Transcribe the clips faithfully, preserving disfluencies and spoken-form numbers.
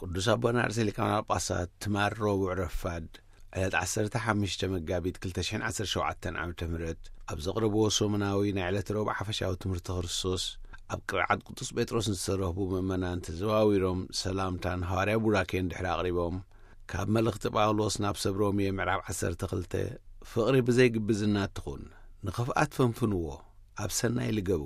ቅዱስ አቡነ አርሴሊ ጳጳሳት ትማር ረቡዕ ረፋድ ዕለት ዓሰርተ ሓሙሽተ መጋቢት ክልተ ሽሕን ዓሰርተ ሸውዓተ ዓመተ ምህረት ኣብ ዘቕረብዎ ሰሙናዊ ናይ ዕለት ረቡዕ ሓፈሻዊ ትምህርቲ ክርስቶስ ኣብ ቅብዓት ቅዱስ ጴጥሮስ ዝተረኽቡ ምእመናን ተዘዋዊሮም ሰላምታን ሐዋርያ ቡራኬን ድሕሪ ኣቕሪቦም ካብ መልእኽቲ ጳውሎስ ናብ ሰብ ሮሜ ምዕራፍ ዓሰርተ ክልተ ፍቕሪ ብዘይግብዝና ትኹን ንኽፍኣት ፈንፍንዎ ኣብ ሰናይ ልገቡ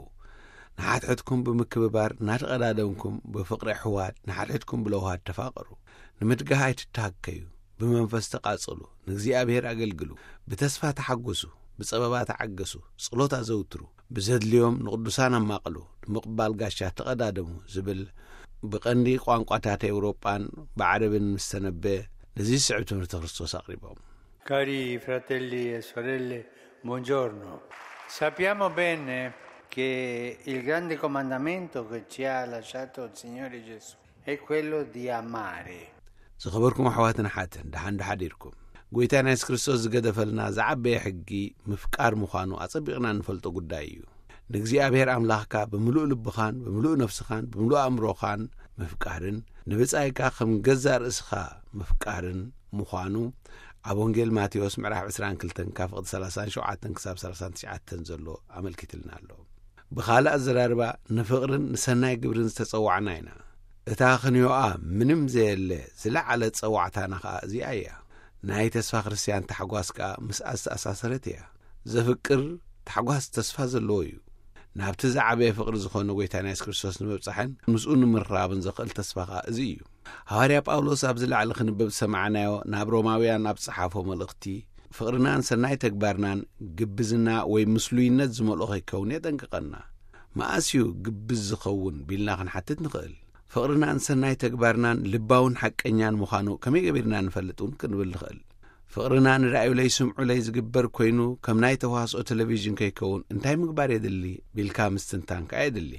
ንሓትሕትኩም ብምክብባር ናትቐዳደምኩም ብፍቕሪ ሕዋድ ንሓትሕትኩም ብለውሃድ ተፋቐሩ ንምድጋህ ኣይትታከዩ ብመንፈስ ተቓጽሉ ንእግዚአብሔር ኣገልግሉ ብተስፋ ተሓጐሱ ብጸበባ ተዓገሱ ጸሎት ኣዘውትሩ ብዘድልዮም ንቅዱሳን ኣማቕሉ ምቕባል ጋሻ ተቐዳደሙ ዝብል ብቐንዲ ቋንቋታት ኤውሮጳን ብዓረብን ምስተነበ ነዚ ስዕብ ትምህርቲ ክርስቶስ ኣቕሪቦም Cari fratelli e sorelle, buongiorno. Sappiamo bene che il grande comandamento che ci ha lasciato il Signore Gesù è quello di amare. ዝኸበርኩም ኣሕዋትን ሓትን ደሓን ደሓዲርኩም ጐይታና ኢየሱስ ክርስቶስ ዝገደፈልና ዝዓበየ ሕጊ ምፍቃር ምዃኑ ኣጸቢቕና ንፈልጦ ጉዳይ እዩ ንእግዚአብሔር ኣምላኽካ ብምሉእ ልብኻን ብምሉእ ነፍስኻን ብምሉእ ኣእምሮኻን ምፍቃርን ንብጻይካ ከም ገዛእ ርእስኻ ምፍቃርን ምዃኑ ኣብ ወንጌል ማቴዎስ ምዕራፍ عشرين وعشرين ካብ ፍቕዲ ثلاثة وسبعين ክሳብ ثلاثة وتسعين ዘሎ ኣመልኪትልና ኣሎ ብኻልእ ኣዘራርባ ንፍቕርን ንሰናይ ግብርን ዝተጸዋዕና ኢና እታ ኽንዮኣ ምንም ዘየለ ዝለዓለ ጸዋዕታና ኸኣ እዚኣ እያ ናይ ተስፋ ክርስቲያን ተሓጓስ ከኣ ምስኣ ዝተኣሳሰረት እያ ዘፍቅር ተሓጓስ ተስፋ ዘለዎ እዩ ናብቲ ዝዓበየ ፍቕሪ ዝኾነ ጐይታና ኢየሱስ ክርስቶስ ንምብጻሕን ምስኡ ንምራብን ዘኽእል ተስፋ ኸኣ እዚ እዩ ሐዋርያ ጳውሎስ ኣብ ዝለዓለ ክንብብ ሰማዕናዮ ናብ ሮማውያን ኣብ ጽሓፎ መልእኽቲ ፍቕርናን ሰናይ ተግባርናን ግብዝና ወይ ምስሉይነት ዝመልኦ ኸይከውን የጠንቅቐና መኣስዩ ግብዝ ዝኸውን ቢልና ክንሓትት ንኽእል ፍቕርናን ሰናይ ተግባርናን ልባውን ሓቀኛን ምዃኑ ከመይ ገቢርና ንፈልጡን ክንብል ንኽእል ፍቕርና ንራእዩ ለይ ስምዑ ለይ ዝግበር ኮይኑ ከም ናይ ተዋስኦ ቴሌቪዥን ከይከውን እንታይ ምግባር የድሊ ቢልካ ምስትንታን ከ የድሊ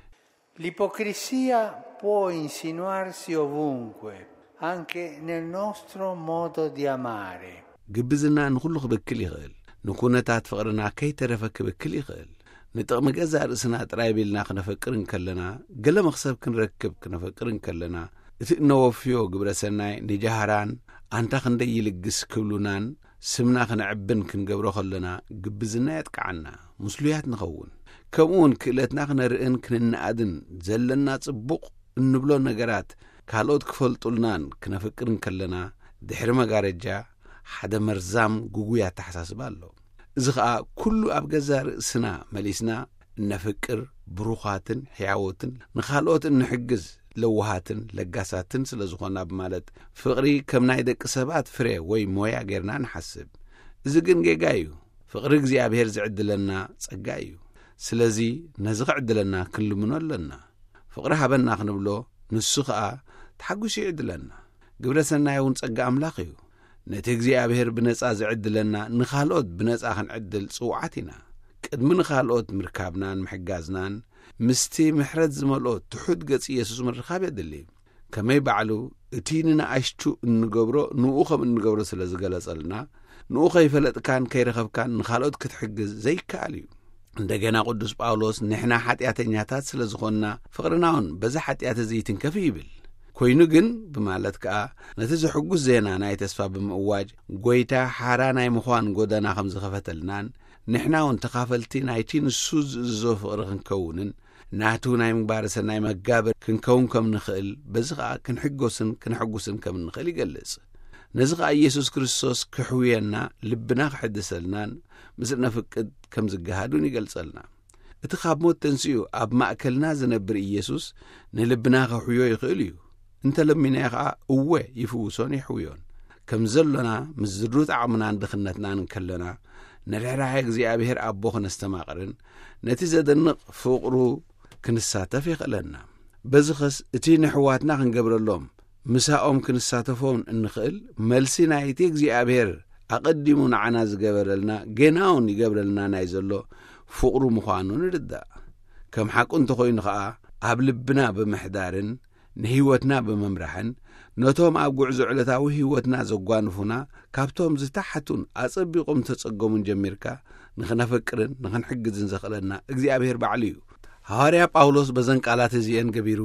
L'ipocrisia può insinuarsi ovunque, anche nel nostro modo di amare. ግብዝና ንኹሉ ክብክል ይኽእል ንኩነታት ፍቕርና ከይተረፈ ክብክል ይኽእል ንጥቕሚ ገዛእ ርእስና ጥራይ ቢልና ክነፈቅር እንከለና ገለ መኽሰብ ክንረክብ ክነፈቅር እንከለና እቲ እነወፍዮ ግብረ ሰናይ ንጃህራን ኣንታ ክንደይ ይልግስ ክብሉናን ስምና ክንዕብን ክንገብሮ ኸለና ግብዝና የጥቅዓና ምስሉያት ንኸውን ከምኡውን ክእለትና ክነርእን ክንነኣድን ዘለና ጽቡቕ እንብሎ ነገራት ካልኦት ክፈልጡልናን ክነፍቅር እንከለና ድሕሪ መጋረጃ ሓደ መርዛም ጉጉያት ተሓሳስባ ኣሎ እዚ ኸኣ ኩሉ ኣብ ገዛእ ርእስና መሊስና እነፍቅር ብሩኻትን ሕያወትን ንኻልኦት እንሕግዝ ለውሃትን ለጋሳትን ስለ ዝኾና ብማለት ፍቕሪ ከም ናይ ደቂ ሰባት ፍሬ ወይ ሞያ ጌርና ንሓስብ እዚ ግን ጌጋ እዩ ፍቕሪ እግዚኣብሔር ዝዕድለና ጸጋ እዩ ስለዚ ነዚ ኽዕድለና ክንልምኖ ኣለና ፍቕሪ ሃበና ክንብሎ ንሱ ኸኣ ተሓጒሱ ይዕድለና ግብረ ሰናይ እውን ጸጋ ኣምላኽ እዩ ነቲ እግዚኣብሔር ብነጻ ዝዕድለና ንኻልኦት ብነጻ ክንዕድል ጽውዓት ኢና ቅድሚ ንኻልኦት ምርካብናን ምሕጋዝናን ምስቲ ምሕረት ዝመልኦ ትሑት ገጽ ኢየሱስ ምርኻብ የድሊ ከመይ ባዕሉ እቲ ንንኣሽቱ እንገብሮ ንኡ ከም እንገብሮ ስለ ዝገለጸልና ንኡ ኸይፈለጥካን ከይረኸብካን ንኻልኦት ክትሕግዝ ዘይከኣል እዩ እንደገና ቅዱስ ጳውሎስ ንሕና ኃጢአተኛታት ስለ ዝኾንና ፍቕርናውን በዛ ኃጢአት እዚ ይትንከፍ ይብል ኮይኑ ግን ብማለት ከኣ ነቲ ዝሕጉስ ዜና ናይ ተስፋ ብምእዋጅ ጐይታ ሓራ ናይ ምዃን ጐደና ከም ዝኸፈተልናን ንሕና እውን ተኻፈልቲ ናይቲ ንሱ ዝእዞ ፍቕሪ ክንከውንን ናቱ ናይ ምግባረ ሰናይ መጋብር ክንከውን ከም ንኽእል በዚ ኸኣ ክንሕጐስን ክንሕጉስን ከም ንኽእል ይገልጽ ነዚ ኸኣ ኢየሱስ ክርስቶስ ክሕውየና ልብና ክሕድሰልናን ምስእነ ፍቅድ ከም ዝገሃዱን ይገልጸልና እቲ ካብ ሞት ተንስኡ ኣብ ማእከልና ዝነብር ኢየሱስ ንልብና ክሕውዮ ይኽእል እዩ እንተለሚናይ ኸኣ እወ ይፍውሶን ይሕውዮን ከም ዘሎና ምስ ዝድሩት ዓቕምናን ድኽነትናን እንከለና ንርሕራሕ እግዚኣብሔር ኣቦ ክነስተማቕርን ነቲ ዘደንቕ ፍቕሩ ክንሳተፍ ይኽእለና በዚ ኸስ እቲ ንሕዋትና ክንገብረሎም ምሳኦም ክንሳተፎም እንኽእል መልሲ ናይቲ እግዚኣብሔር ኣቐዲሙ ንዓና ዝገበረልና ጌናውን ይገብረልና ናይ ዘሎ ፍቕሩ ምዃኑ ንርዳእ ከም ሓቁ እንተኾይኑ ኸኣ ኣብ ልብና ብምሕዳርን ንህይወትና ብምምራሕን ነቶም ኣብ ጉዕዞ ዕለታዊ ህይወትና ዘጓንፉና ካብቶም ዝተሓቱን ኣጸቢቖም ተጸገሙን ጀሚርካ ንኽነፈቅርን ንኽንሕግዝን ዘኽእለና እግዚኣብሔር ባዕሉ እዩ ሐዋርያ ጳውሎስ በዘን ቃላት እዚአን ገቢሩ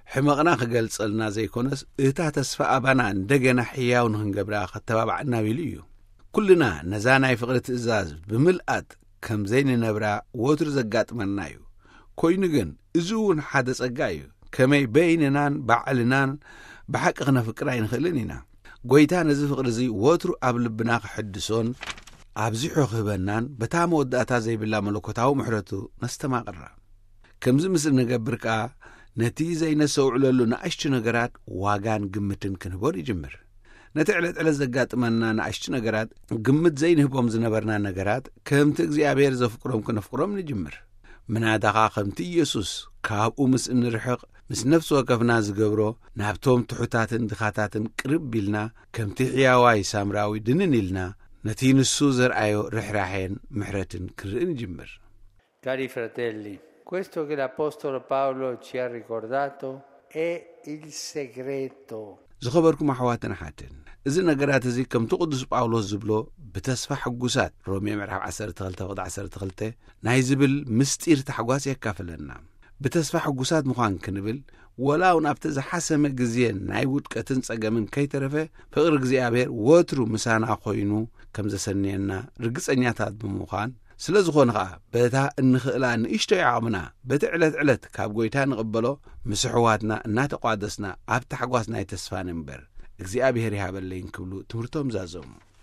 ሕመቕና ክገልጸልና ዘይኮነስ እታ ተስፋ ኣባና እንደገና ሕያው ንኽንገብራ ኸተባብዓና ቢሉ እዩ። ኩልና ነዛ ናይ ፍቕሪ ትእዛዝ ብምልኣት ከም ዘይንነብራ ወትሩ ዘጋጥመና እዩ። ኮይኑ ግን እዚ እውን ሓደ ጸጋ እዩ። ከመይ በይንናን ባዕልናን ብሓቂ ክነፍቅር ኣይንኽእልን ኢና። ጐይታ ነዚ ፍቕሪ እዚ ወትሩ ኣብ ልብና ክሕድሶን ኣብዚሑ ክህበናን በታ መወዳእታ ዘይብላ መለኮታዊ ምሕረቱ ነስተማቕራ። ከምዚ ምስሊ ንገብር ከኣ ነቲ ዘይነሰውዕለሉ ንኣሽቱ ነገራት ዋጋን ግምትን ክንህቦን ይጅምር። ነቲ ዕለት ዕለት ዘጋጥመና ንኣሽቱ ነገራት ግምት ዘይንህቦም ዝነበርና ነገራት ከምቲ እግዚኣብሔር ዘፍቅሮም ክነፍቅሮም ንጅምር። ምናዳኻ ከምቲ ኢየሱስ ካብኡ ምስ እንርሕቕ ምስ ነፍሲ ወከፍና ዝገብሮ ናብቶም ትሑታትን ድኻታትን ቅርብ ኢልና ከምቲ ሕያዋይ ሳምራዊ ድንን ኢልና ነቲ ንሱ ዘርአዮ ርኅራሕን ምሕረትን ክንርኢ ንጅምር። Cari fratelli, questo che l'Apostolo Paolo ci ha ricordato è il segreto. ዝኸበርኩም ኣሕዋትን ሓትን እዚ ነገራት እዚ ከምቲ ቅዱስ ጳውሎስ ዝብሎ ብተስፋ ሕጉሳት ሮሜ ምዕራፍ ዓሰርተ ክልተ ቁጥሪ ዓሰርተ ክልተ ናይ ዝብል ምስጢር ተሓጓስ የካፍለና። ብተስፋ ሕጉሳት ምዃን ክንብል ወላውን ኣብቲ ዝሓሰመ ግዜን ናይ ውድቀትን ጸገምን ከይተረፈ ፍቕሪ እግዚኣብሔር ወትሩ ምሳና ኾይኑ ከም ዘሰንየና ርግጸኛታት ብምዃን ስለ ዝኾነ ኸዓ በታ እንኽእላ ንእሽቶይ ዓቕምና በቲ ዕለት ዕለት ካብ ጐይታ ንቕበሎ ምስ ኣሕዋትና እናተቋደስና ኣብ ታሕጓስ ናይ ተስፋ ንንበር እግዚኣብሔር ይሃበለይን ክብሉ ትምህርቶም ዛዘሙ።